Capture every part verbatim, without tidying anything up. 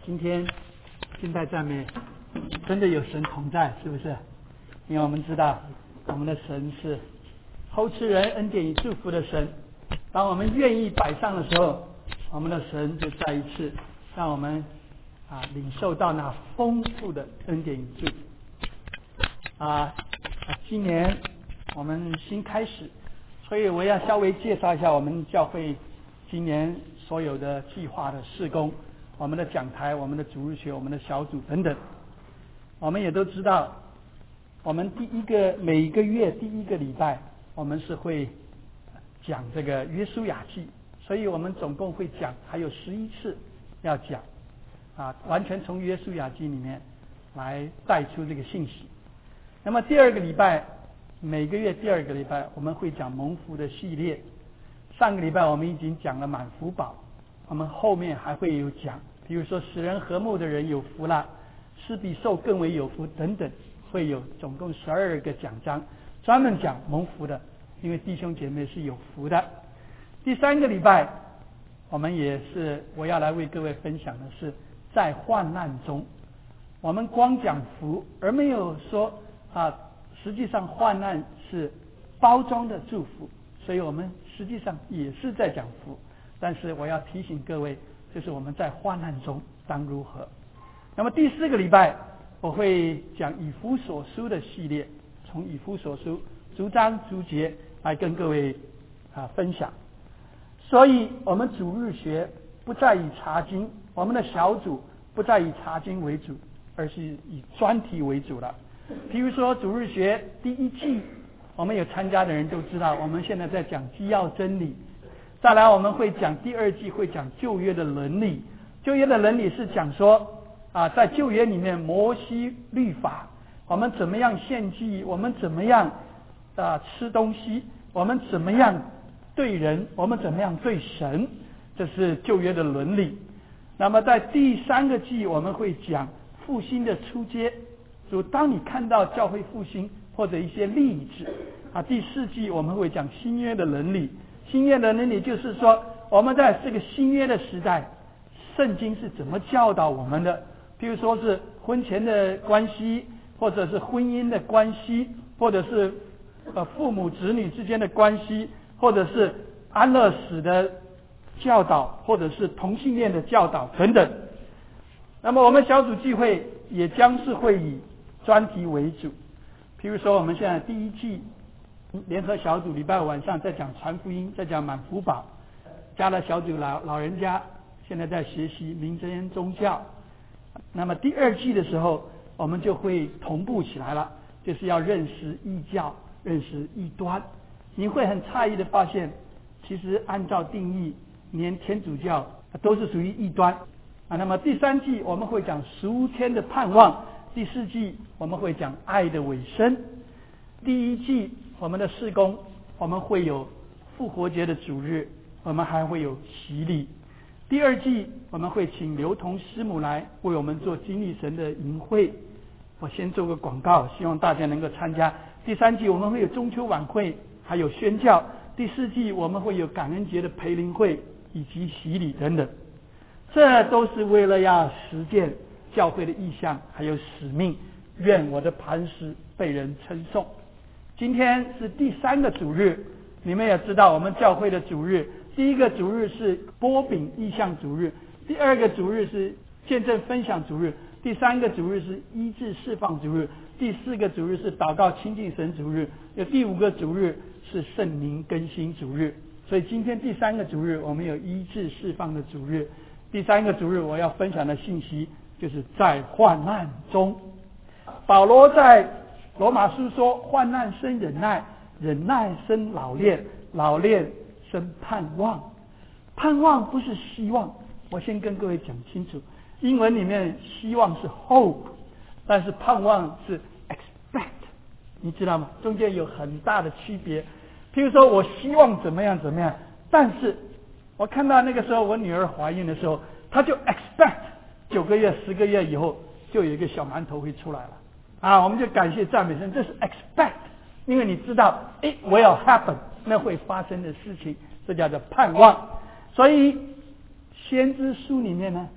今天敬拜赞美真的有神同在，是不是？因为我们知道我们的神是厚赐人恩典与祝福的神，当我们愿意摆上的时候，我们的神就再一次让我们啊领受到那丰富的恩典与祝福。啊，今年我们新开始，所以我要稍微介绍一下我们教会今年所有的计划的事工，我们的讲台、我们的主日学、我们的小组等等。我们也都知道，我们第一个每一个月第一个礼拜，我们是会讲这个约书亚记，所以我们总共会讲还有十一次要讲，啊，完全从约书亚记里面来带出这个信息。那么第二个礼拜，每个月第二个礼拜我们会讲蒙福的系列。上个礼拜我们已经讲了满福宝，我们后面还会有讲，比如说使人和睦的人有福了，施比受更为有福等等，会有总共十二个讲章，专门讲蒙福的，因为弟兄姐妹是有福的。第三个礼拜，我们也是我要来为各位分享的是在患难中，我们光讲福，而没有说啊，实际上患难是包装的祝福，所以我们实际上也是在讲福，但是我要提醒各位，就是我们在患难中当如何。那么第四个礼拜我会讲以弗所书的系列，从以弗所书逐章逐节来跟各位啊分享。所以我们主日学不再以查经，我们的小组不再以查经为主，而是以专题为主了。比如说主日学第一季，我们有参加的人都知道，我们现在在讲基要真理。再来我们会讲第二季，会讲旧约的伦理。旧约的伦理是讲说啊，在旧约里面摩西律法，我们怎么样献祭，我们怎么样啊吃东西，我们怎么样对人，我们怎么样对神，这是旧约的伦理。那么在第三个季我们会讲复兴的初阶，就当你看到教会复兴或者一些例子啊。第四季我们会讲新约的伦理，新约的伦理就是说我们在这个新约的时代，圣经是怎么教导我们的，譬如说是婚前的关系，或者是婚姻的关系，或者是呃父母子女之间的关系，或者是安乐死的教导，或者是同性恋的教导等等。那么我们小组聚会也将是会以专题为主，譬如说我们现在第一季联合小组礼拜五晚上在讲传福音，在讲满福宝，加了小组老老人家现在在学习明真宗教。那么第二季的时候我们就会同步起来了，就是要认识异教，认识异端。你会很诧异的发现，其实按照定义连天主教都是属于异端啊。那么第三季我们会讲十五天的盼望，第四季我们会讲爱的尾声。第一季我们的事工，我们会有复活节的主日，我们还会有洗礼。第二季我们会请刘同师母来为我们做经历神的营会，我先做个广告，希望大家能够参加。第三季我们会有中秋晚会，还有宣教。第四季我们会有感恩节的培灵会以及洗礼等等，这都是为了要实践教会的意向还有使命。愿我的磐石被人称颂。今天是第三个主日，你们也知道我们教会的主日，第一个主日是擘饼意向主日，第二个主日是见证分享主日，第三个主日是医治释放主日，第四个主日是祷告亲近神主日，有第五个主日是圣灵更新主日。所以今天第三个主日我们有医治释放的主日。第三个主日我要分享的信息就是在患难中。保罗在罗马书说，患难生忍耐，忍耐生老练，老练生盼望。盼望不是希望，我先跟各位讲清楚，英文里面希望是 hope， 但是盼望是 expect， 你知道吗？中间有很大的区别。譬如说我希望怎么样怎么样，但是我看到那个时候我女儿怀孕的时候，她就 expect 九个月十个月以后就有一个小馒头会出来了啊，我们就感谢赞美神，这是 expect， 因为你知道诶 will happen， 那会发生的事情，这叫做盼望。所以先知书里面呢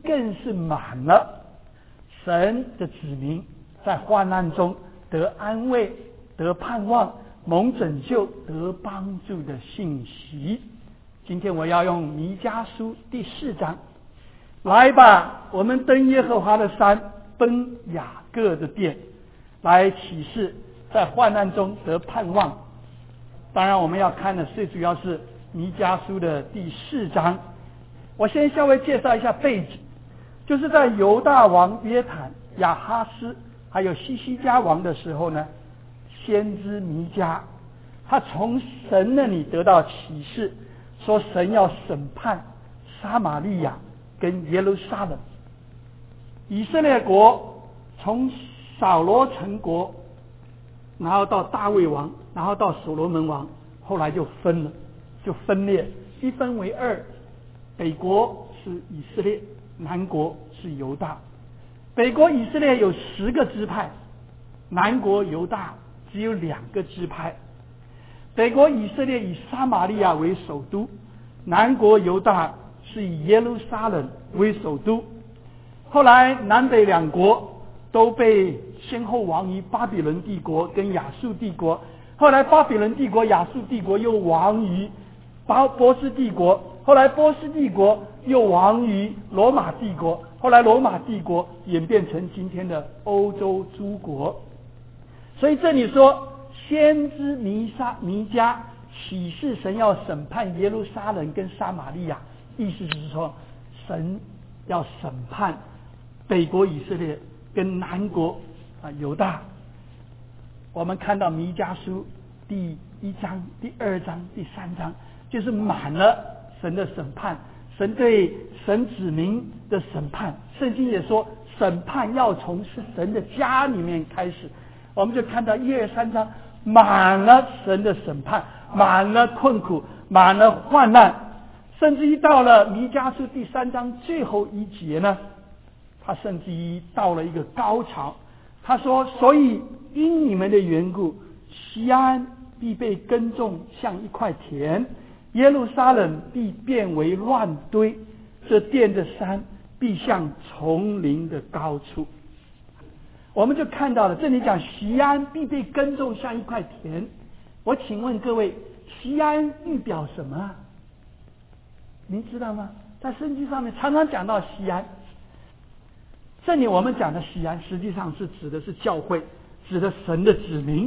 更是满了神的子民在患难中得安慰、得盼望、蒙拯救、得帮助的信息。今天我要用弥迦书第四章，来吧，我们登耶和华的山，奔雅各的殿，来启示在患难中得盼望。当然我们要看的最主要是弥迦书的第四章。我先稍微介绍一下背景，就是在犹大王约坦、亚哈斯还有西西家王的时候呢，先知弥迦他从神那里得到启示，说神要审判撒玛利亚跟耶路撒冷。以色列国从扫罗成国，然后到大卫王，然后到所罗门王，后来就分了，就分裂，一分为二，北国是以色列，南国是犹大。北国以色列有十个支派，南国犹大只有两个支派。北国以色列以撒玛利亚为首都，南国犹大是以耶路撒冷为首都。后来南北两国都被先后亡于巴比伦帝国跟亚述帝国，后来巴比伦帝国、亚述帝国又亡于波波斯帝国，后来波斯帝国又亡于罗马帝国，后来罗马帝国演变成今天的欧洲诸国。所以这里说先知弥撒弥迦启示神要审判耶路撒冷跟撒玛利亚，意思是说神要审判北国以色列跟南国啊犹大。我们看到弥迦书第一章、第二章、第三章，就是满了神的审判，神对神子民的审判。圣经也说审判要从神的家里面开始。我们就看到一二三章满了神的审判，满了困苦，满了患难，甚至于到了弥迦书第三章最后一节呢，他甚至于到了一个高潮。他说，所以因你们的缘故，锡安必被耕种像一块田，耶路撒冷必变为乱堆，这殿的山必像丛林的高处。我们就看到了这里讲锡安必被耕种像一块田。我请问各位，锡安预表什么啊？您知道吗？在圣经上面常常讲到锡安。这里我们讲的锡安实际上是指的是教会，指的神的子民。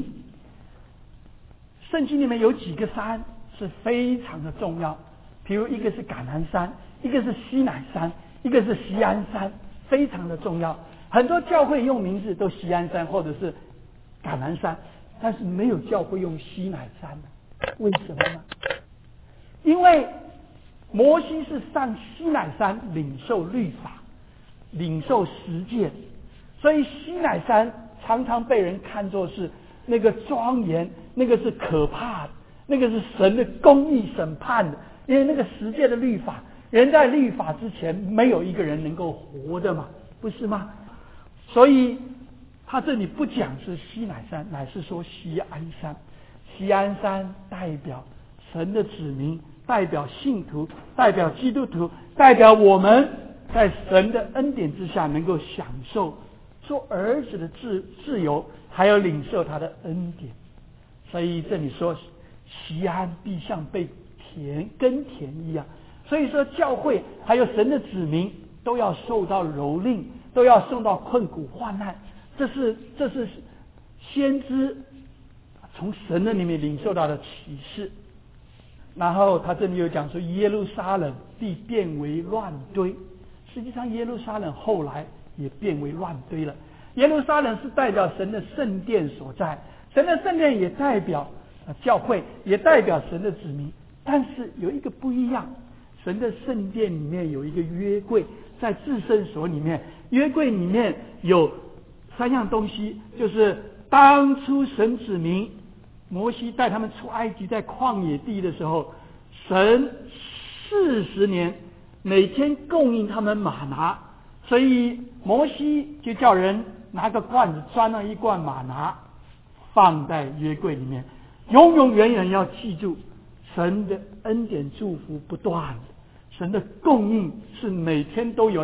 圣经里面有几个山是非常的重要，比如一个是橄榄山，一个是西乃山，一个是锡安山，非常的重要。很多教会用名字都锡安山或者是橄榄山，但是没有教会用西乃山。为什么呢？因为摩西是上西乃山领受律法，领受实践，所以西乃山常常被人看作是那个庄严，那个是可怕的，那个是神的公义审判的。因为那个实践的律法，人在律法之前没有一个人能够活的嘛，不是吗？所以他这里不讲是西乃山，乃是说锡安山。锡安山代表神的子民，代表信徒，代表基督徒，代表我们在神的恩典之下能够享受做儿子的自自由，还有领受他的恩典。所以这里说锡安必像被田耕田一样。所以说教会还有神的子民都要受到蹂躏，都要受到困苦患难。这是这是先知从神的里面领受到的启示。然后他这里又讲说耶路撒冷必变为乱堆。实际上耶路撒冷后来也变为乱堆了。耶路撒冷是代表神的圣殿所在，神的圣殿也代表教会，也代表神的子民。但是有一个不一样，神的圣殿里面有一个约柜，在至圣所里面，约柜里面有三样东西，就是当初神子民摩西带他们出埃及，在旷野地的时候，神四十年每天供应他们玛拿，所以摩西就叫人拿个罐子装了一罐玛拿，放在约柜里面，永永远远要记住神的恩典祝福不断，神的供应是每天都有的，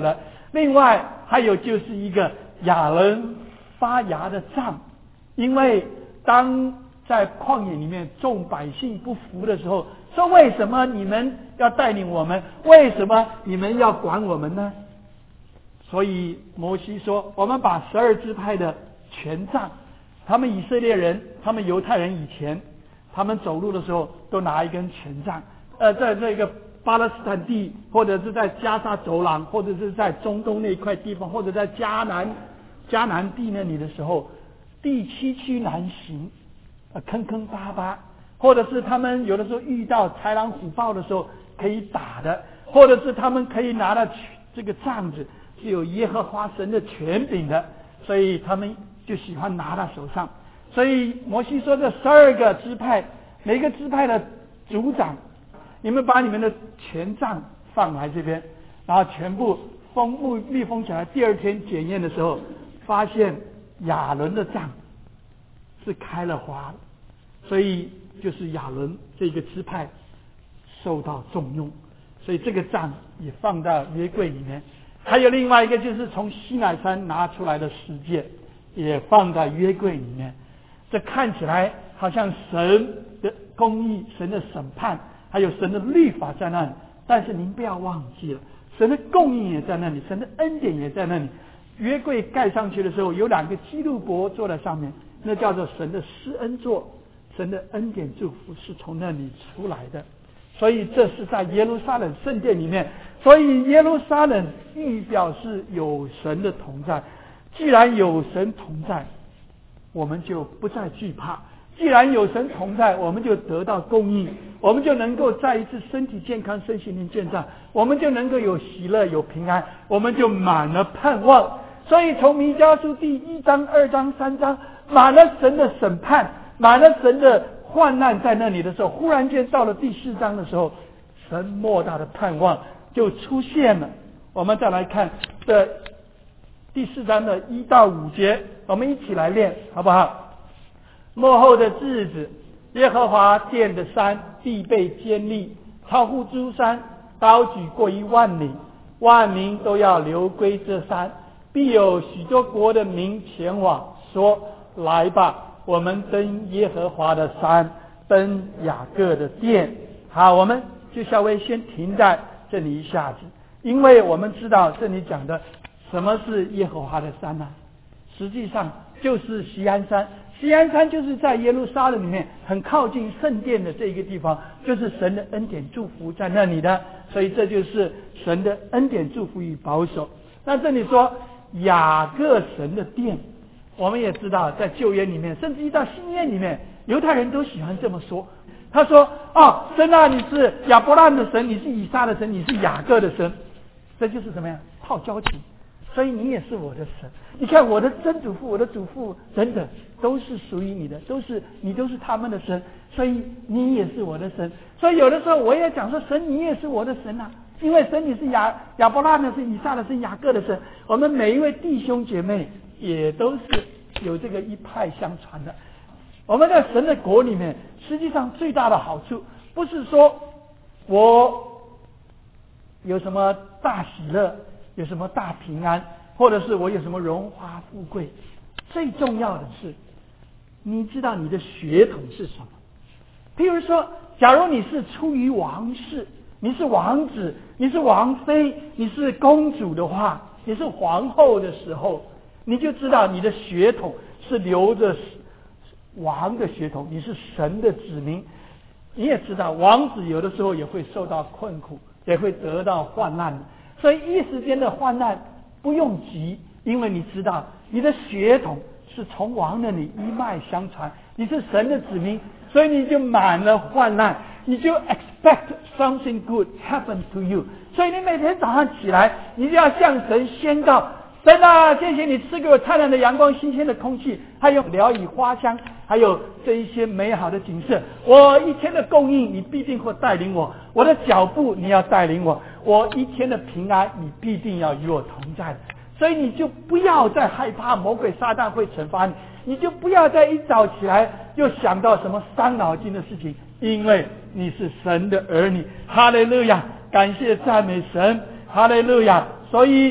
另外还有就是一个亚伦发芽的杖，因为当在旷野里面众百姓不服的时候，说为什么你们要带领我们，为什么你们要管我们呢？所以摩西说，我们把十二支派的权杖，他们以色列人，他们犹太人以前他们走路的时候都拿一根权杖，呃，在这个巴勒斯坦地，或者是在加沙走廊，或者是在中东那一块地方，或者在迦南迦南地那里的时候，地崎岖难行，呃，坑坑巴巴，或者是他们有的时候遇到豺狼虎豹的时候可以打的，或者是他们可以拿到这个杖子是有耶和华神的权柄的，所以他们就喜欢拿到手上。所以摩西说，这十二个支派，每个支派的族长，你们把你们的权杖放来这边，然后全部封密密封起来。第二天检验的时候，发现亚伦的杖是开了花的，所以就是亚伦这个支派受到重用，所以这个杖也放到约柜里面。还有另外一个就是从西乃山拿出来的十诫，也放在约柜里面。这看起来好像神的公义、神的审判还有神的律法在那里，但是您不要忘记了，神的供应也在那里，神的恩典也在那里。约柜盖上去的时候，有两个基路伯坐在上面，那叫做神的施恩座，神的恩典祝福是从那里出来的。所以这是在耶路撒冷圣殿里面，所以耶路撒冷预表是有神的同在。既然有神同在，我们就不再惧怕，既然有神同在，我们就得到供应，我们就能够再一次身体健康，身心灵健壮，我们就能够有喜乐有平安，我们就满了盼望。所以从弥迦书第一章二章三章满了神的审判，满了神的患难在那里的时候，忽然间到了第四章的时候，神莫大的盼望就出现了。我们再来看这第四章的一到五节，我们一起来念好不好？末后的日子，耶和华殿的山必被坚立，超乎诸山，高举过一万里，万民都要流归这山，必有许多国的民前往，说来吧，我们登耶和华的山，登雅各的殿。好，我们就稍微先停在这里一下子，因为我们知道这里讲的什么是耶和华的山呢、啊？实际上就是锡安山。锡安山就是在耶路撒冷里面很靠近圣殿的这一个地方，就是神的恩典祝福在那里的，所以这就是神的恩典祝福与保守。那这里说雅各神的殿，我们也知道在旧约里面，甚至于到新约里面，犹太人都喜欢这么说。他说哦，神啊，你是亚伯拉罕的神，你是以撒的神，你是雅各的神，这就是怎么样套交情，所以你也是我的神。你看我的曾祖父，我的祖父等等都是属于你的，都是你都是他们的神，所以你也是我的神。所以有的时候我也讲说，神你也是我的神啊，因为神你是亚亚伯拉罕的，是以撒的，是雅各的神。我们每一位弟兄姐妹也都是有这个一派相传的。我们在神的国里面，实际上最大的好处不是说我有什么大喜乐，有什么大平安，或者是我有什么荣华富贵，最重要的是你知道你的血统是什么。譬如说，假如你是出于王室，你是王子，你是王妃，你是公主的话，你是皇后的时候，你就知道你的血统是流着王的血统，你是神的子民。你也知道王子有的时候也会受到困苦，也会得到患难，所以一时间的患难不用急，因为你知道你的血统是从王那里一脉相传，你是神的子民，所以你就满了患难，你就 expect something good happen to you。 所以你每天早上起来，你就要向神宣告，神啊，谢谢你赐给我灿烂的阳光、新鲜的空气，还有鸟语花香，还有这一些美好的景色。我一天的供应，你必定会带领我；我的脚步，你要带领我；我一天的平安，你必定要与我同在。所以你就不要再害怕魔鬼撒旦会惩罚你，你就不要再一早起来又想到什么伤脑筋的事情，因为你是神的儿女。哈利路亚，感谢赞美神，哈利路亚。所以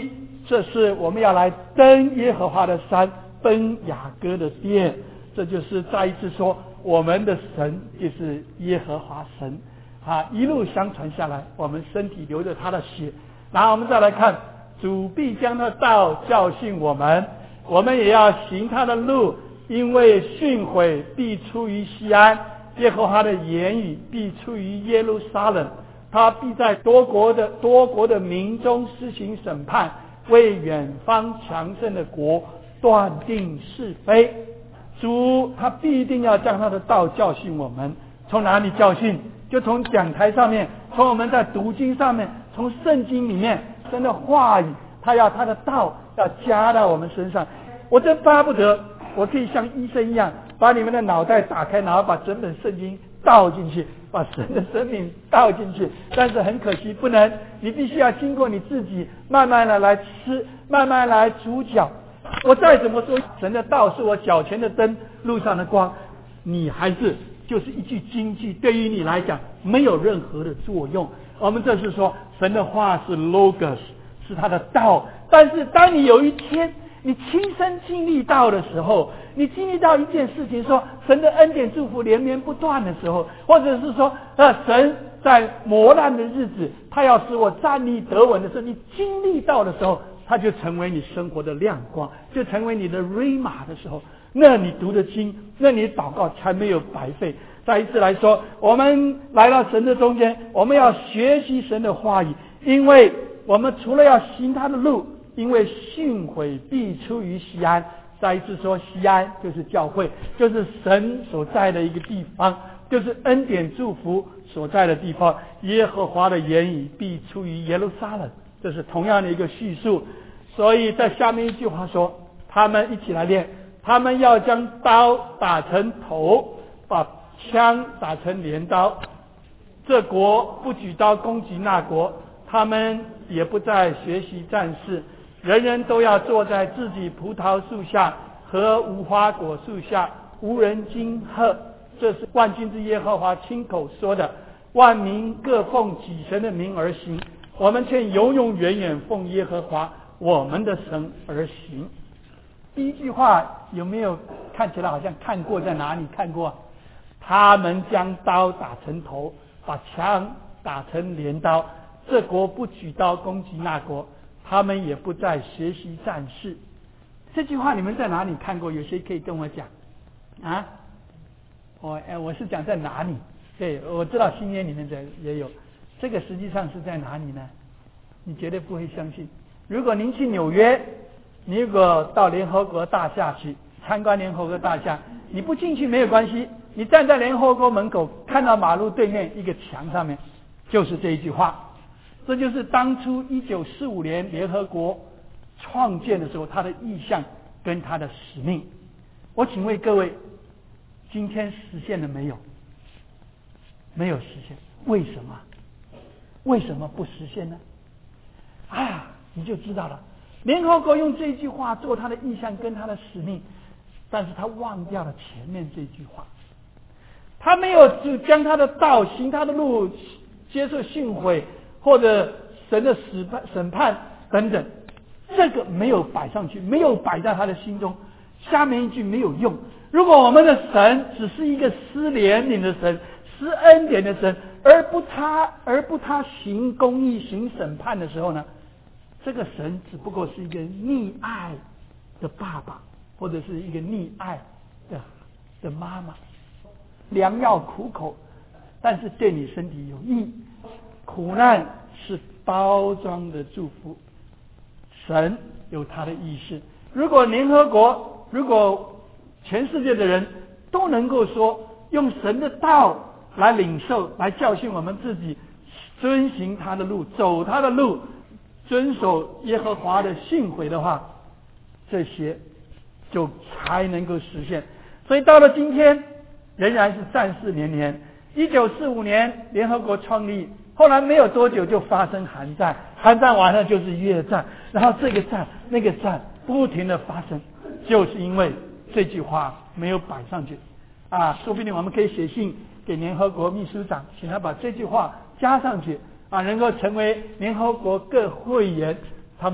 这是我们要来登耶和华的山，奔雅各的殿。这就是再一次说，我们的神就是耶和华神啊！一路相传下来，我们身体流着他的血。然后我们再来看，主必将他的道教训我们，我们也要行他的路，因为训诲必出于西安，耶和华的言语必出于耶路撒冷，他必在多国的多国的民中施行审判，为远方强盛的国断定是非。主他必定要将他的道教训我们。从哪里教训？就从讲台上面，从我们在读经上面，从圣经里面神的话语，他要他的道要加到我们身上。我真巴不得我可以像医生一样，把你们的脑袋打开，然后把整本圣经倒进去，把神的生命倒进去。但是很可惜不能，你必须要经过你自己慢慢的来吃，慢慢来煮脚。我再怎么说神的道是我脚前的灯，路上的光，你还是就是一句金句，对于你来讲没有任何的作用。我们这是说神的话是 logos， 是他的道。但是当你有一天你亲身经历到的时候，你经历到一件事情，说神的恩典祝福连绵不断的时候，或者是说呃神在磨难的日子他要使我站立得稳的时候，你经历到的时候，它就成为你生活的亮光，就成为你的瑞玛的时候，那你读的经，那你祷告才没有白费。再一次来说，我们来到神的中间，我们要学习神的话语，因为我们除了要行他的路，因为训诲必出于西安。再一次说，西安就是教会，就是神所在的一个地方，就是恩典祝福所在的地方。耶和华的言语必出于耶路撒冷，这是同样的一个叙述。所以在下面一句话说，他们一起来练，他们要将刀打成头，把枪打成镰刀。这国不举刀攻击那国，他们也不再学习战事，人人都要坐在自己葡萄树下和无花果树下，无人惊吓。这是万军之耶和华亲口说的。万民各奉己神的名而行，我们却永永远远奉耶和华我们的神而行。第一句话有没有看起来好像看过，在哪里看过？他们将刀打成头，把枪打成镰刀。这国不举刀攻击那国，他们也不再学习战事。这句话你们在哪里看过？有谁可以跟我讲啊？我哎，我是讲在哪里？对，我知道新约里面的也有。这个实际上是在哪里呢？你绝对不会相信。如果您去纽约，你如果到联合国大厦去参观联合国大厦，你不进去没有关系，你站在联合国门口，看到马路对面一个墙上面就是这一句话。这就是当初一九四五年联合国创建的时候，它的意向跟它的使命。我请问各位，今天实现了没有？没有实现。为什么？为什么不实现呢？啊，你就知道了。联合国用这句话做它的意向跟它的使命，但是他忘掉了前面这句话。他没有就将他的道行他的路，接受训诲或者神的审判审判等等，这个没有摆上去，没有摆在他的心中。下面一句没有用。如果我们的神只是一个施怜悯的神，施恩典的神，而不他而不他行公义行审判的时候呢，这个神只不过是一个溺爱的爸爸，或者是一个溺爱的的妈妈。良药苦口，但是对你身体有益。苦难是包装的祝福，神有他的意思。如果联合国，如果全世界的人都能够说用神的道来领受，来教训我们自己，遵行他的路，走他的路，遵守耶和华的训诲的话，这些就才能够实现。所以到了今天仍然是战事连连。一九四五年联合国创立，后来没有多久就发生韩战，韩战完了就是越战，然后这个战那个战不停的发生，就是因为这句话没有摆上去啊。说不定我们可以写信给联合国秘书长，请他把这句话加上去啊，能够成为联合国各会员他们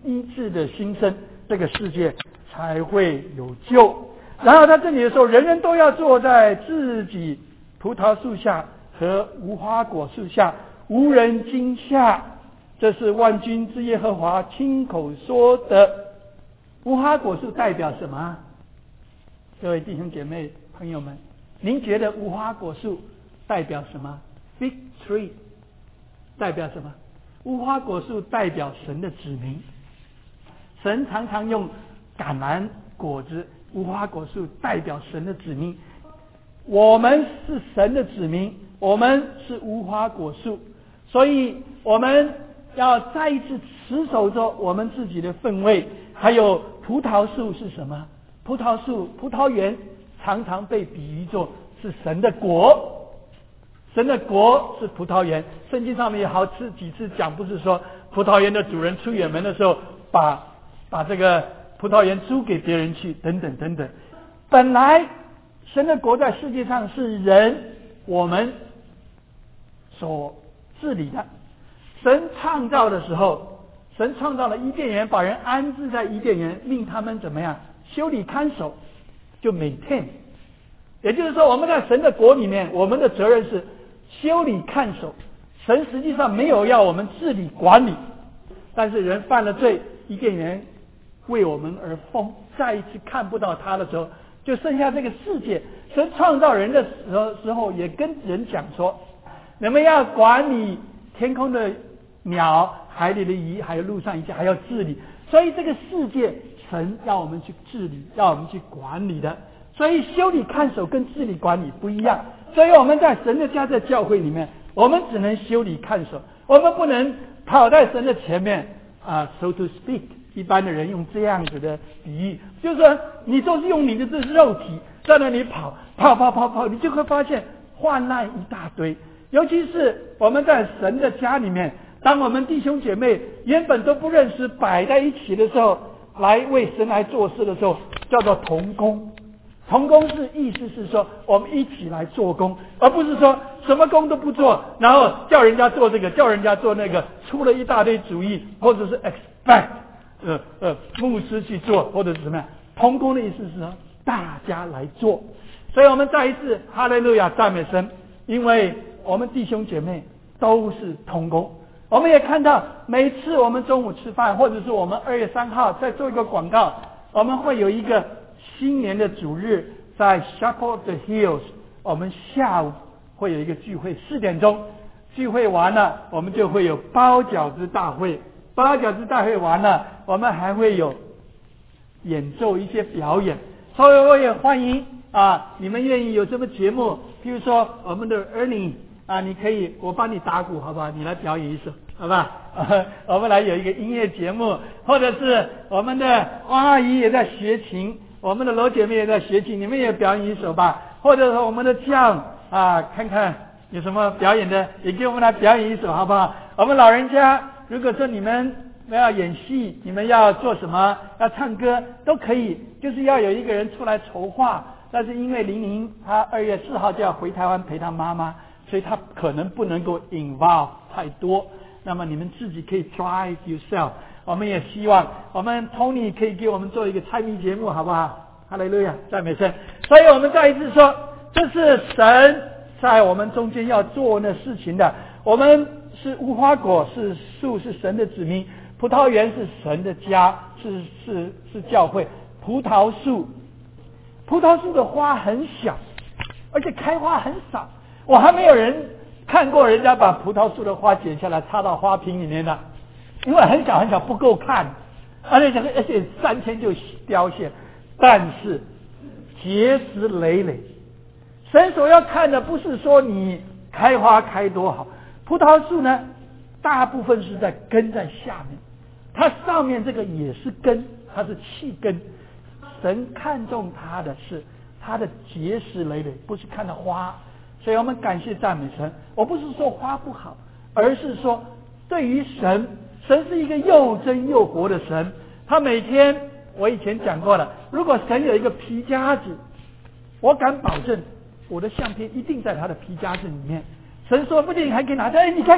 医治的新生，这个世界才会有救。然后他这里的时候，人人都要坐在自己葡萄树下和无花果树下，无人惊吓。这是万军之耶和华亲口说的。无花果树代表什么？各位弟兄姐妹朋友们，您觉得无花果树代表什么？ Fig tree 代表什么？无花果树代表神的子民。神常常用橄榄果子，无花果树代表神的子民。我们是神的子民，我们是无花果树，所以我们要再一次持守着我们自己的分位。还有葡萄树是什么？葡萄树、葡萄园常常被比喻作是神的国，神的国是葡萄园。圣经上面有好次几次讲，不是说葡萄园的主人出远门的时候，把把这个葡萄园租给别人去，等等等等。本来神的国在世界上是人我们所治理的。神创造的时候，神创造了伊甸园，把人安置在伊甸园，令他们怎么样？修理看守，就 maintain。也就是说，我们在神的国里面，我们的责任是修理看守。神实际上没有要我们治理管理，但是人犯了罪，伊甸园为我们而封，再一次看不到他的时候，就剩下这个世界。神创造人的时候时候也跟人讲说，你们要管理天空的鸟、海里的鱼，还有路上一切，还要治理。所以这个世界神要我们去治理，要我们去管理的。所以修理看守跟治理管理不一样。所以我们在神的家，在教会里面，我们只能修理看守，我们不能跑在神的前面啊 ，so to speak。一般的人用这样子的比喻，就是说你都是用你的这肉体在那里跑跑跑跑跑，你就会发现患难一大堆。尤其是我们在神的家里面，当我们弟兄姐妹原本都不认识摆在一起的时候，来为神来做事的时候，叫做同工。同工是意思是说我们一起来做工，而不是说什么工都不做，然后叫人家做这个，叫人家做那个，出了一大堆主意，或者是 expect 呃呃牧师去做，或者是什么样。同工的意思是说大家来做。所以我们再一次哈利路亚赞美神，因为我们弟兄姐妹都是同工。我们也看到每次我们中午吃饭，或者是我们二月三号再做一个广告，我们会有一个新年的主日，在 Chapel of the Hills， 我们下午会有一个聚会，四点钟聚会完了，我们就会有包饺子大会。包饺子大会完了，我们还会有演奏一些表演。所以我也欢迎啊，你们愿意有什么节目，譬如说我们的 Ernie 啊，你可以我帮你打鼓，好不好？你来表演一首，好吧？啊、我们来有一个音乐节目，或者是我们的汪阿姨也在学琴，我们的罗姐妹也在学琴，你们也表演一首吧。或者说我们的将啊，看看有什么表演的，也给我们来表演一首，好不好？我们老人家，如果说你们要演戏，你们要做什么，要唱歌都可以，就是要有一个人出来筹划。但是因为玲玲她二月四号就要回台湾陪她妈妈，所以她可能不能够 involve 太多。那么你们自己可以 drive yourself。我们也希望我们 Tony 可以给我们做一个猜谜节目，好不好？哈利路亚，赞美神。所以我们再一次说，这是神在我们中间要做的事情的。我们是无花果，是树，是神的子民。葡萄园是神的家，是是是教会。葡萄树，葡萄树的花很小，而且开花很少。我还没有人看过人家把葡萄树的花剪下来插到花瓶里面的，因为很小很小，不够看，而且而且三天就凋谢。但是结实累累，神所要看的不是说你开花开多好，葡萄树呢，大部分是在根在下面，它上面这个也是根，它是气根。神看重它的是它的结实累累，不是看到花。所以我们感谢赞美神。我不是说花不好，而是说对于神，神是一个又真又活的神。他每天，我以前讲过了，如果神有一个皮夹子，我敢保证我的相片一定在他的皮夹子里面。神说不定还可以拿着，哎，你看看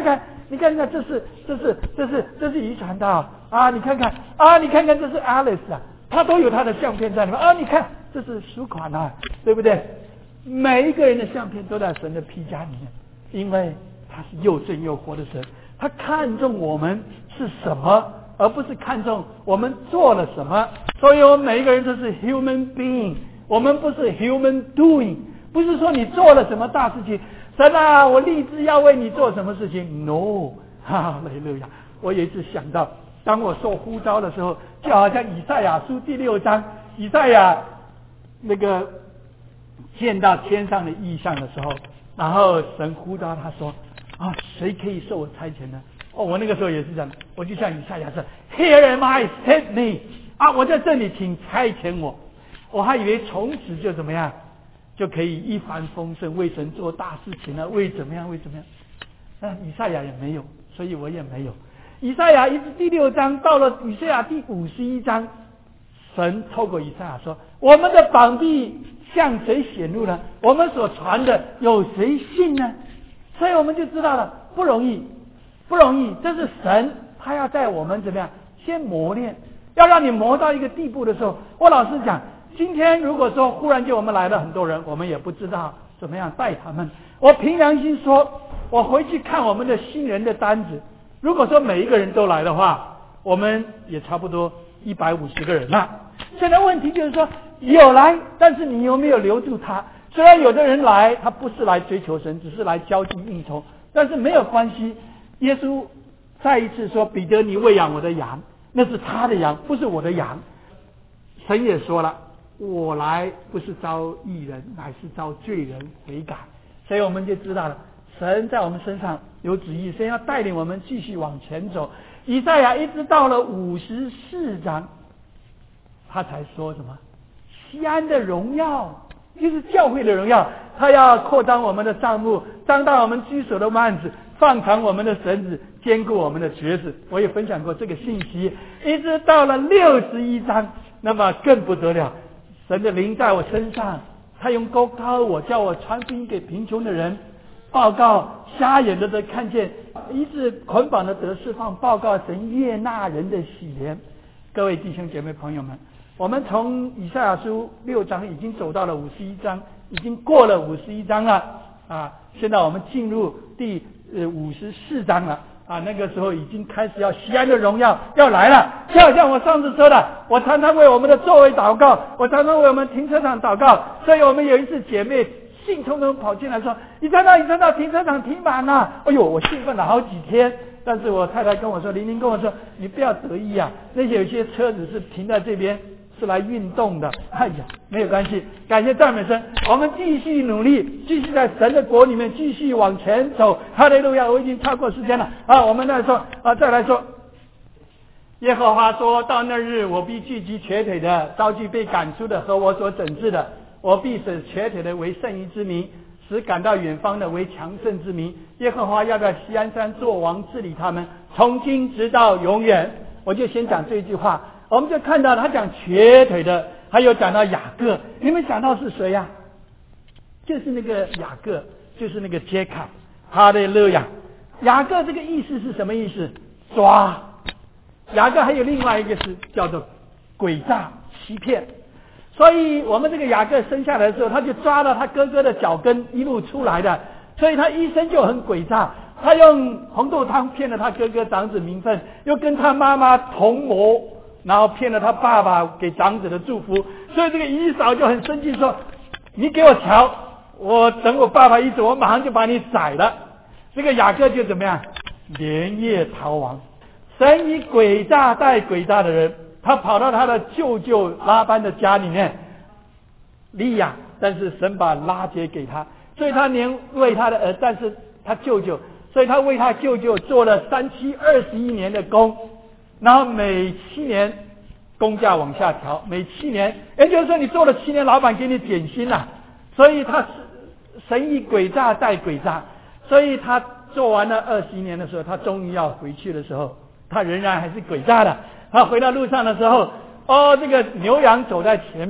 你看看，这是这是这是这是遗传的啊！啊你看看啊，你看看这是 Alice 啊，他都有他的相片在里面啊！你看这是赎款啊，对不对？每一个人的相片都在神的披甲里面，因为他是又真又活的神，他看重我们是什么，而不是看重我们做了什么。所以我们每一个人都是 human being， 我们不是 human doing， 不是说你做了什么大事情，神啊，我立志要为你做什么事情 ，no， 哈利路亚！我有一次想到，当我受呼召的时候，就好像以赛亚书第六章，以赛亚那个见到天上的异象的时候，然后神呼召他说啊，谁可以受我差遣呢？哦，我那个时候也是这样，我就像以赛亚说 Here am I, send me 啊，我在这里，请差遣我。我还以为从此就怎么样，就可以一帆风顺，为神做大事情了，为怎么样为怎么样。那以赛亚也没有，所以我也没有。以赛亚一直第六章到了以赛亚第五十一章，神透过以赛亚说，我们的膀臂向谁显露呢？我们所传的有谁信呢？所以我们就知道了，不容易不容易，这是神他要在我们怎么样先磨练，要让你磨到一个地步的时候。我老实讲，今天如果说忽然间我们来了很多人，我们也不知道怎么样带他们。我凭良心说，我回去看我们的新人的单子，如果说每一个人都来的话，我们也差不多一百五十个人了。现在问题就是说，有来，但是你有没有留住他？虽然有的人来，他不是来追求神，只是来交际应酬，但是没有关系。耶稣再一次说，彼得，你喂养我的羊，那是他的羊，不是我的羊。神也说了，我来不是招义人，乃是招罪人悔改。所以我们就知道了，神在我们身上有旨意，神要带领我们继续往前走。以赛亚一直到了五十四章，他才说什么？西安的荣耀，就是教会的荣耀，他要扩张我们的帐幕，张大我们居所的幔子，放长我们的绳子，坚固我们的橛子。我也分享过这个信息，一直到了六十一章，那么更不得了，神的灵在我身上，他用高高我，叫我传福音给贫穷的人，报告瞎眼的都看见，医治捆绑的得释放，报告神悦纳人的喜怜。各位弟兄姐妹朋友们，我们从以赛亚书六章已经走到了五十一章，已经过了五十一章了啊！现在我们进入第呃五十四章了啊！那个时候已经开始要西安的荣耀要来了，就好像我上次说的，我常常为我们的座位祷告，我常常为我们停车场祷告。所以我们有一次姐妹兴冲冲跑进来说：“你看到你看到停车场停满了！”哎呦，我兴奋了好几天。但是我太太跟我说，玲玲跟我说，你不要得意啊，那些有些车子是停在这边，是来运动的。哎呀，没有关系，感谢赞美神，我们继续努力，继续在神的国里面继续往前走。哈利路亚！我已经超过时间了啊，我们再说啊，再来说。耶和华说，到那日，我必聚集瘸腿的，招聚被赶出的和我所整治的，我必使瘸腿的为圣衣之民，使赶到远方的为强盛之民。耶和华要在锡安山作王治理他们，从今直到永远。我就先讲这一句话，我们就看到他讲瘸腿的，还有讲到雅各。你们想到是谁呀、啊？就是那个雅各，就是那个 Jacob。哈利路亚！雅各这个意思是什么意思？抓。雅各还有另外一个是叫做诡诈欺骗。所以我们这个雅各生下来的时候，他就抓到他哥哥的脚跟一路出来的，所以他一生就很诡诈。他用红豆汤骗了他哥哥长子名分，又跟他妈妈同谋，然后骗了他爸爸给长子的祝福。所以这个以扫就很生气说：“你给我瞧，我等我爸爸一走，我马上就把你宰了。”这个雅各就怎么样？连夜逃亡。神以诡诈待诡诈的人，他跑到他的舅舅拉班的家里面，利亚，但是神把拉结给他，所以他连为他的儿，但是他舅舅，所以他为他舅舅做了三七二十一年的工，然后每七年工价往下调，每七年，也就是说你做了七年，老板给你减薪了、啊，所以他神以诡诈待诡诈，所以他做完了二十一年的时候，他终于要回去的时候，他仍然还是诡诈的。他回到路上的时候，哦，这个牛羊走在前面，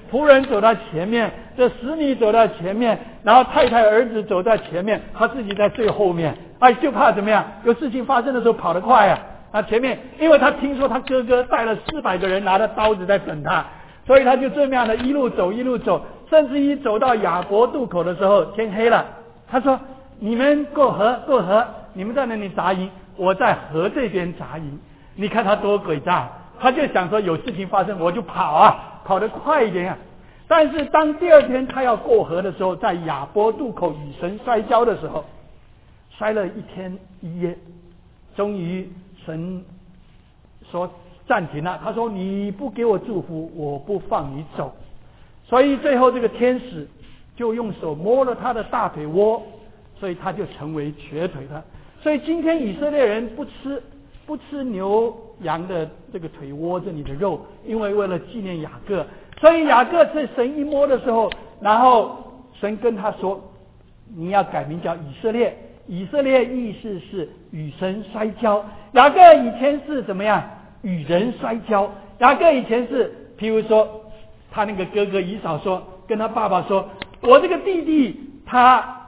仆人走到前面，这使女走到前面，然后太太儿子走在前面，他自己在最后面，哎，就怕怎么样？有事情发生的时候跑得快啊！他前面，因为他听说他哥哥带了四百个人拿着刀子在等他，所以他就这么样的一路走一路走，甚至一走到雅博渡口的时候，天黑了。他说：“你们过河，过河，你们在那里扎营，我在河这边扎营。”你看他多诡诈，他就想说有事情发生我就跑啊，跑得快一点啊。但是当第二天他要过河的时候，在雅博渡口与神摔跤的时候，摔了一天一夜，终于神说暂停了，他说你不给我祝福，我不放你走。所以最后这个天使就用手摸了他的大腿窝，所以他就成为瘸腿了。所以今天以色列人不吃不吃牛羊的这个腿窝这里的肉，因为为了纪念雅各，所以雅各在神一摸的时候，然后神跟他说你要改名叫以色列。以色列意思是与神摔跤，雅各以前是怎么样？与人摔跤。雅各以前是譬如说他那个哥哥以扫说，跟他爸爸说，我这个弟弟他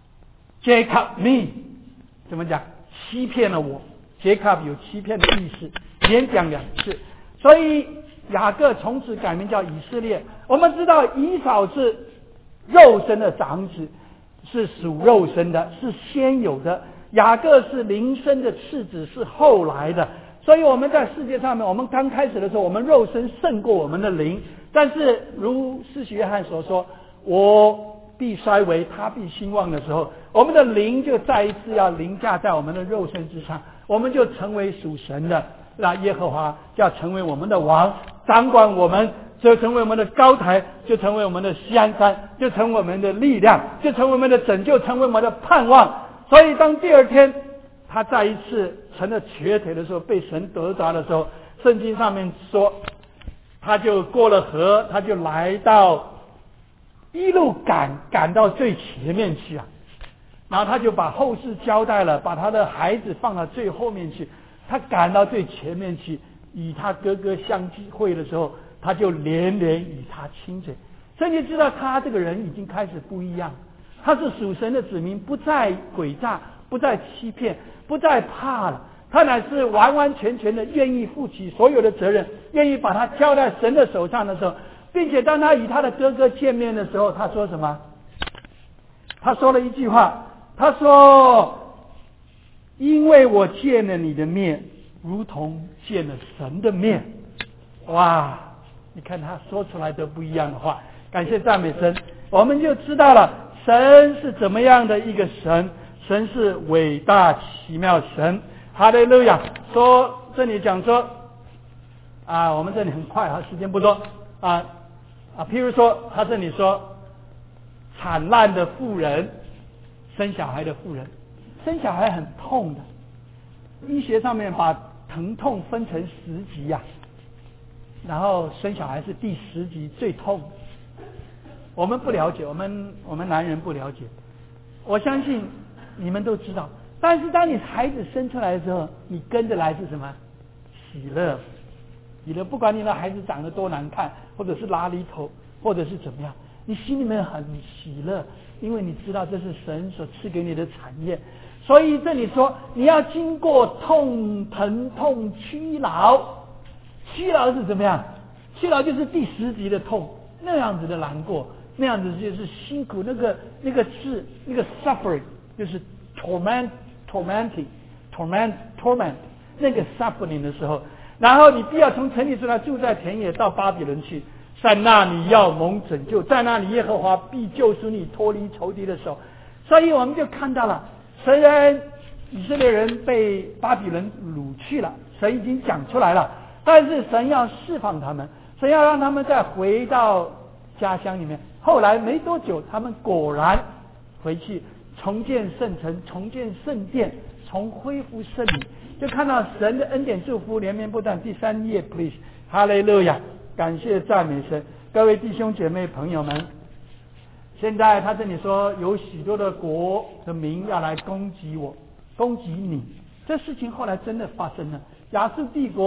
Jacob me 怎么讲？欺骗了我。Jacob 有欺骗的意思，连讲两次，所以雅各从此改名叫以色列。我们知道以扫是肉身的长子，是属肉身的，是先有的。雅各是灵身的次子，是后来的。所以我们在世界上面，我们刚开始的时候，我们肉身胜过我们的灵，但是如施洗约翰所说，我必衰微，他必兴旺的时候，我们的灵就再一次要凌驾在我们的肉身之上，我们就成为属神的，那耶和华就要成为我们的王，掌管我们，就成为我们的高台，就成为我们的锡安山，就成为我们的力量，就成为我们的拯救，成为我们的盼望。所以当第二天他再一次成了瘸腿的时候，被神得着的时候，圣经上面说他就过了河，他就来到一路赶赶到最前面去啊，然后他就把后事交代了，把他的孩子放到最后面去，他赶到最前面去，与他哥哥相聚会的时候，他就连连与他亲嘴。所以你知道他这个人已经开始不一样，他是属神的子民，不再诡诈，不再欺骗，不再怕了，他乃是完完全全的愿意负起所有的责任，愿意把他交在神的手上的时候，并且当他与他的哥哥见面的时候，他说什么？他说了一句话，他说因为我见了你的面，如同见了神的面。哇，你看他说出来的不一样的话，感谢赞美神，我们就知道了神是怎么样的一个神，神是伟大奇妙神。哈利路亚。说这里讲说啊，我们这里很快啊，时间不多啊啊，譬如说他这里说惨烂的妇人，生小孩的妇人，生小孩很痛的，医学上面把疼痛分成十级啊，然后生小孩是第十级最痛。我们不了解，我们我们男人不了解，我相信你们都知道。但是当你孩子生出来的时候，你跟着来是什么？喜乐，喜乐。不管你的孩子长得多难看，或者是拉里头，或者是怎么样，你心里面很喜乐，因为你知道这是神所赐给你的产业。所以这里说你要经过痛疼痛屈劳，屈劳是怎么样？屈劳就是第十级的痛，那样子的难过，那样子就是辛苦，那个那个是那个 suffering 就是 torment tormenting torment torment 那个 suffering 的时候，然后你必要从城里出来，住在田野，到巴比伦去，在那里要蒙拯救，在那里耶和华必救赎你脱离仇敌的手。所以我们就看到了，虽然以色列人被巴比伦掳去了，神已经讲出来了，但是神要释放他们，神要让他们再回到家乡里面。后来没多久，他们果然回去重建圣城，重建圣殿，重恢复圣礼，就看到神的恩典祝福连绵不断。第三页 please， 哈利路亚，感谢赞美神。各位弟兄姐妹朋友们，现在他这里说有许多的国的民要来攻击我，攻击你，这事情后来真的发生了。亚述帝国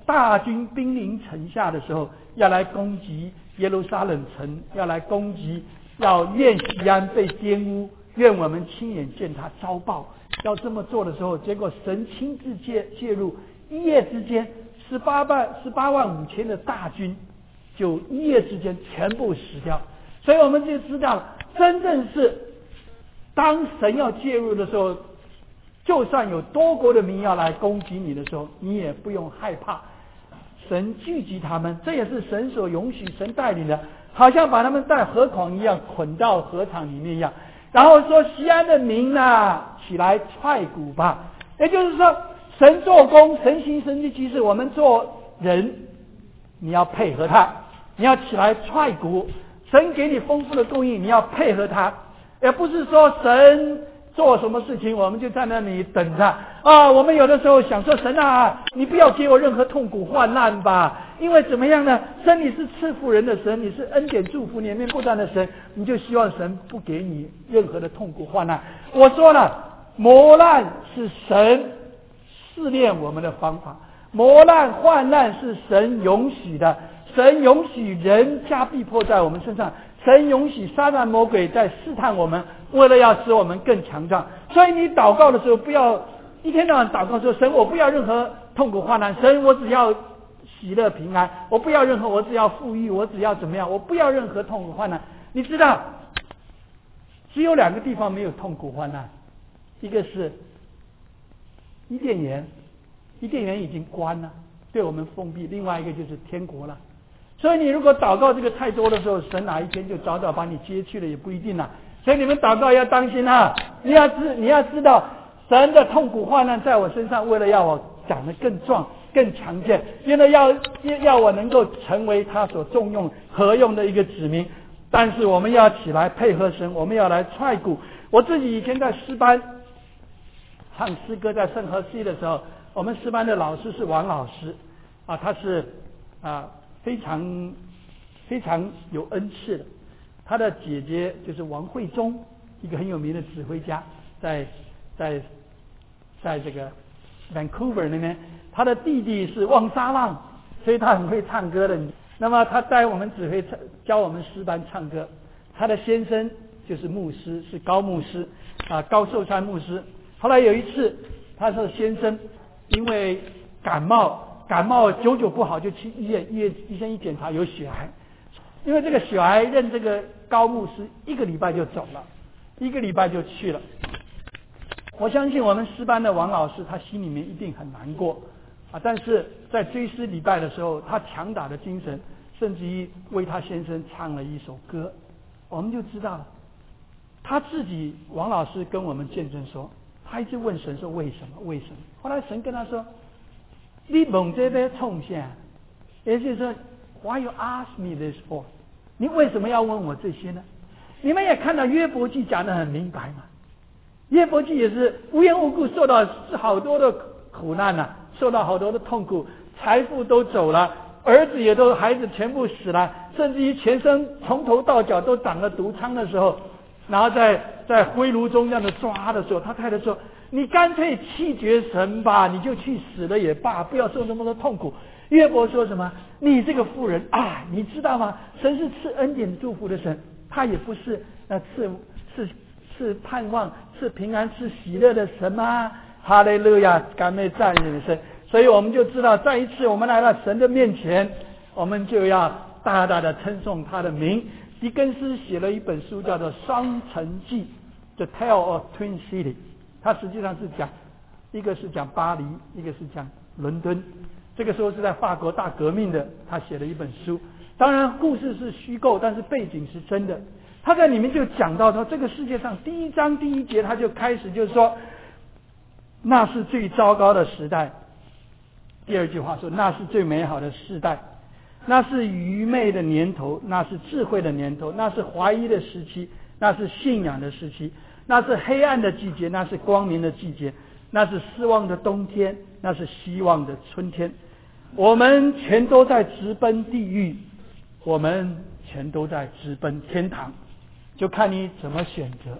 大军兵临城下的时候，要来攻击耶路撒冷城，要来攻击，要愿锡安被玷污，愿我们亲眼见他遭报。要这么做的时候，结果神亲自介介入，一夜之间十八万十八万五千的大军就一夜之间全部死掉。所以我们就知道了，真正是当神要介入的时候，就算有多国的民要来攻击你的时候，你也不用害怕。神聚集他们，这也是神所允许，神带领的，好像把他们带河狂一样捆到河场里面一样。然后说锡安的民啊，起来踹鼓吧。也就是说，神做工，神行神迹奇事，我们做人你要配合他，你要起来踹鼓。神给你丰富的供应，你要配合他，也不是说神做什么事情我们就在那里等着啊。我们有的时候想说，神啊，你不要给我任何痛苦患难吧，因为怎么样呢？神你是赐福人的神，你是恩典祝福连绵不断的神，你就希望神不给你任何的痛苦患难。我说了，磨难是神试炼我们的方法，磨难患难是神允许的，神允许人加逼迫在我们身上，神允许撒旦魔鬼在试探我们，为了要使我们更强壮。所以你祷告的时候，不要一天到晚祷告说，神我不要任何痛苦患难，神我只要喜乐平安，我不要任何，我只要富裕，我只要怎么样，我不要任何痛苦患难。你知道只有两个地方没有痛苦患难，一个是伊甸园，伊甸园已经关了，对我们封闭，另外一个就是天国了。所以你如果祷告这个太多的时候，神哪一天就早早把你接去了也不一定啦。所以你们祷告要当心啊，你要知你要知道神的痛苦患难在我身上，为了要我长得更壮更强健，为了要要我能够成为他所重用合用的一个子民。但是我们要起来配合神，我们要来踹鼓。我自己以前在诗班唱诗歌，在圣和西的时候，我们诗班的老师是王老师啊，他是啊非常非常有恩赐的。他的姐姐就是王慧忠，一个很有名的指挥家，在在在这个 Vancouver 那边。他的弟弟是汪沙浪，所以他很会唱歌的。那么他带我们指挥教我们诗班唱歌。他的先生就是牧师，是高牧师啊，高寿山牧师。后来有一次，他说先生因为感冒，感冒久久不好，就去医院，医院医生一检查有血癌。因为这个血癌认这个高牧师一个礼拜就走了，一个礼拜就去了。我相信我们诗班的王老师他心里面一定很难过啊，但是在追思礼拜的时候，他强大的精神，甚至于为他先生唱了一首歌，我们就知道了。他自己王老师跟我们见证说，他一直问神说为什么为什么，后来神跟他说，你问这边冲下，也就是说 Why you ask me this for？ 你为什么要问我这些呢？你们也看到约伯记讲得很明白嘛，约伯记也是无缘无故受到好多的苦难啊，受到好多的痛苦，财富都走了，儿子也都孩子全部死了，甚至于全身从头到脚都长了毒疮的时候，然后在在灰炉中这样的抓的时候，他太太说，你干脆弃绝神吧，你就去死了也罢，不要受那么多痛苦。约伯说什么？你这个妇人啊，你知道吗？神是赐恩典祝福的神，他也不是呃赐是是盼望是平安是喜乐的神吗？哈利路亚，感美赞美神。所以我们就知道，再一次我们来到神的面前，我们就要大大的称颂他的名。狄更斯写了一本书叫做《双城记》 The Tale of Twin City， 它实际上是讲，一个是讲巴黎，一个是讲伦敦。这个时候是在法国大革命的，他写了一本书。当然故事是虚构，但是背景是真的。他在里面就讲到说，这个世界上第一章第一节他就开始就是说，那是最糟糕的时代。第二句话说，那是最美好的时代，那是愚昧的年头，那是智慧的年头，那是怀疑的时期，那是信仰的时期，那是黑暗的季节，那是光明的季节，那是失望的冬天，那是希望的春天。我们全都在直奔地狱，我们全都在直奔天堂，就看你怎么选择。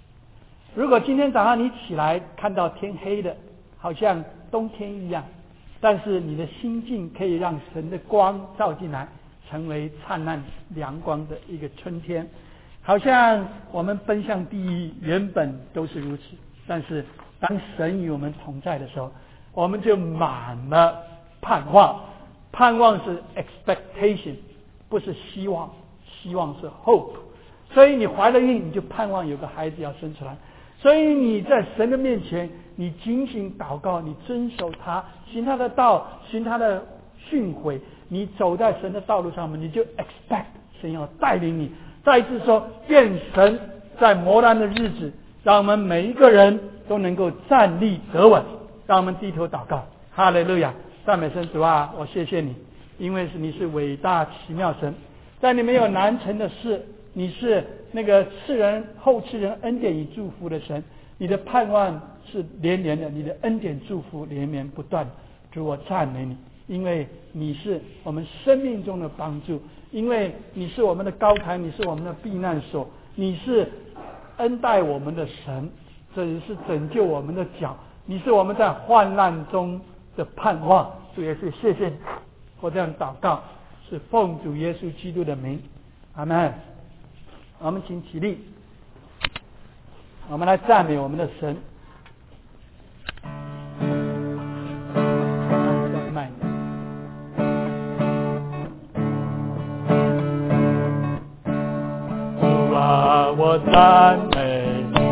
如果今天早上你起来看到天黑的，好像冬天一样， 但是你的心境可以让神的光照进来，成为灿烂阳光的一个春天。好像我们奔向地狱原本都是如此，但是当神与我们同在的时候，我们就满了盼望。盼望是 expectation， 不是希望，希望是 hope。所以你怀了孕，你就盼望有个孩子要生出来。所以你在神的面前，你警醒祷告，你遵守他，行他的道，行他的训诲，你走在神的道路上面，你就 expect 神要带领你。再一次说，愿神在磨难的日子，让我们每一个人都能够站立得稳。让我们低头祷告。哈利路亚，赞美神。主啊，我谢谢你，因为是你是伟大奇妙神，在你没有难成的事，你是那个赐人后赐人恩典与祝福的神，你的盼望是连连的，你的恩典祝福连绵不断。主，我赞美你，因为你是我们生命中的帮助，因为你是我们的高台，你是我们的避难所，你是恩待我们的神，这也是拯救我们的脚，你是我们在患难中的盼望。主耶稣，谢谢你，我这样祷告是奉主耶稣基督的名，阿们。我们请起立，我们来赞美我们的神。主啊，我赞美你，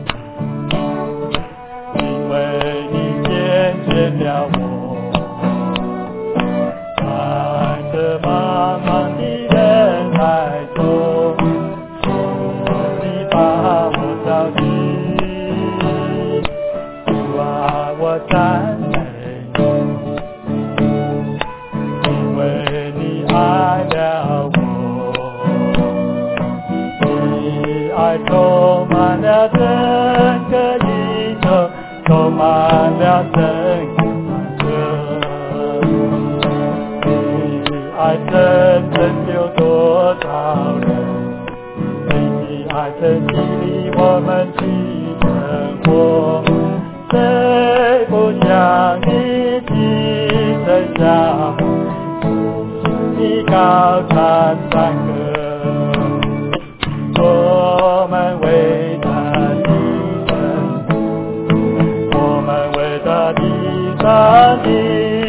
因为你拣选了我，在这茫茫的人海中，你把我找进。主啊，我赞美你，因为你爱了我，你爱充满了整个宇宙，充满了整个你爱真拯救多少人，你的爱曾激励我们去生活，谁不想你去生下你高唱赞歌，我们伟大的神，我们伟大的上帝，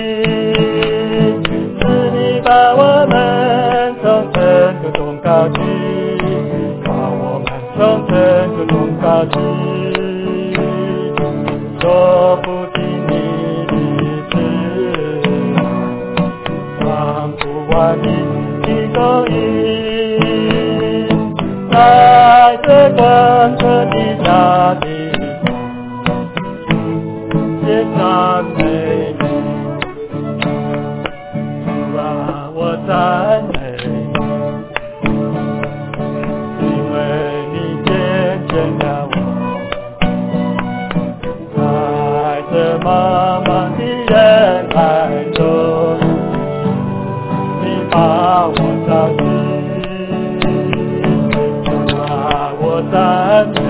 是你把我们从尘土中高举，把我们从尘土中高举，说不尽你的慈爱，唱不完你的公义，在这光和的大地也赞美你。主啊，我赞美你，因为你拣选了我，在这茫茫的人海中，你把我找进。主啊，我赞美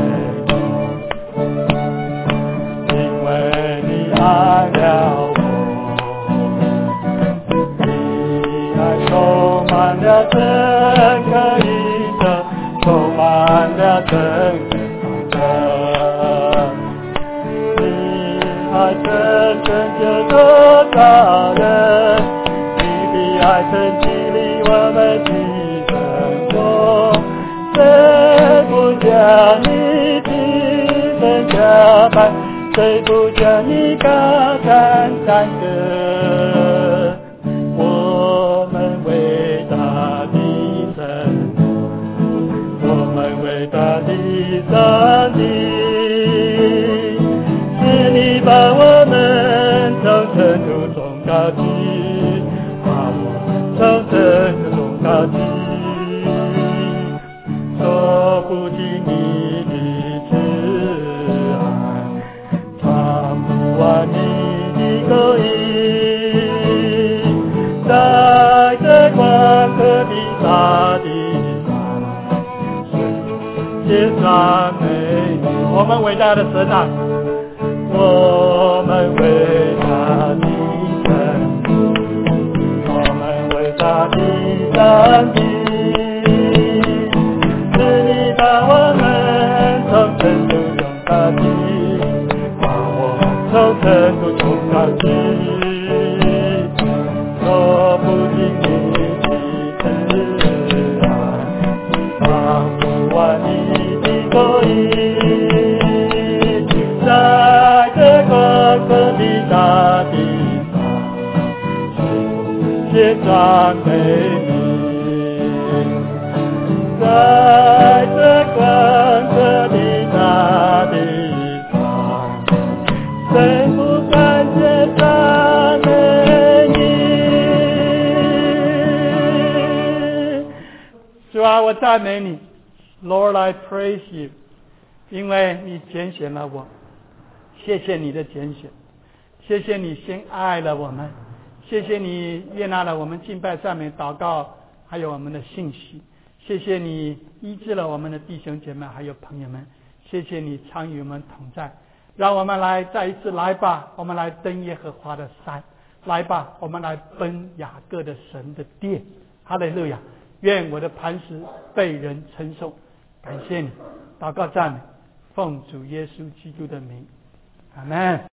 你，因为你爱了我，你爱充满了整个宇宙，充满了整个你爱曾拯救多少人，你的爱曾激励我们去生活，谁不将你的身加伴，谁不将你高赞赞歌，我们伟大的神，我们伟大的上帝，是你把我们从尘土中高举，把我们从尘土中高举，说不尽你的慈爱，唱不完你的公义，在这广阔的大地上，也赞美你。我们伟大的神啊，我们伟大的神， 大的上帝，是你把我们从尘土中高举，把我们从尘土中高举，说不尽你的慈爱，仿佛万里的公义，在这广阔的大地写赞美你，在这广阔的大地上，谁不感谢赞美你？主啊，我赞美你 ，Lord I praise you， 因为你拣选了我，谢谢你的拣选，谢谢你先爱了我们。谢谢你悦纳了我们敬拜赞美祷告还有我们的信息，谢谢你医治了我们的弟兄姐妹还有朋友们，谢谢你常与我们同在，让我们来再一次来吧，我们来登耶和华的山，来吧，我们来奔雅各的神的殿。哈利路亚，愿我的磐石被人称颂，感谢你，祷告赞美，奉主耶稣基督的名，阿们。